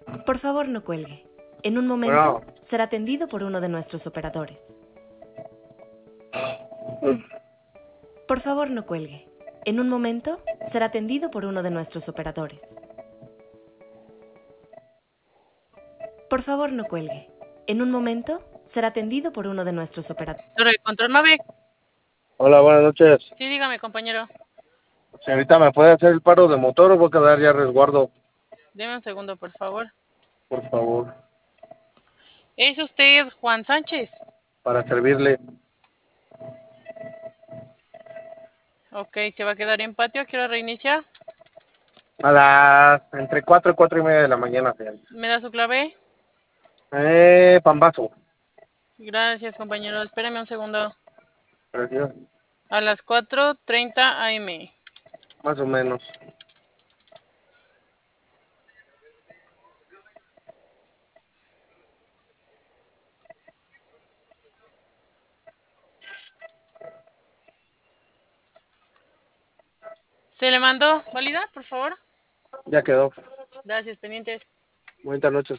Por favor, no cuelgue. En un momento Bueno, será atendido por uno de nuestros operadores. Por favor, no cuelgue. En un momento será atendido por uno de nuestros operadores. Por favor, no cuelgue. En un momento será atendido por uno de nuestros operadores. Torre de control 9. hola, buenas noches. Sí, dígame, compañero. Señorita, ¿me puede hacer el paro de motor o voy a quedar ya a resguardo? Deme un segundo, por favor. Por favor, ¿Es usted Juan Sánchez? para servirle. Ok, se va a quedar en patio. Quiero reiniciar. A las entre 4 y 4:30 de la mañana, señorita. ¿Me da su clave? Pambazo. Gracias, compañero. Espéreme un segundo. Gracias. A las 4:30 AM. Más o menos. ¿Se le mandó? ¿Validar, por favor? Ya quedó. Gracias, pendientes. Buenas noches.